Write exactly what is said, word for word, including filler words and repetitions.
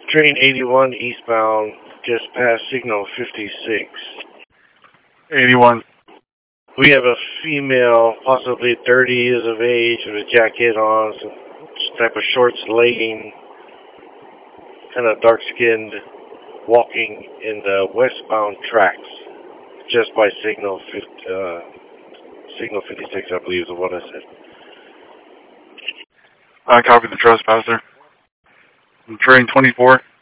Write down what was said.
Train eighty-one eastbound, just past signal fifty-six. eighty-one. We have a female, possibly thirty years of age, with a jacket on, some type of shorts, legging, kind of dark-skinned, walking in the westbound tracks, just by signal fifty, uh, signal fifty-six, I believe is what I said. I copy the trespasser. Train twenty-four.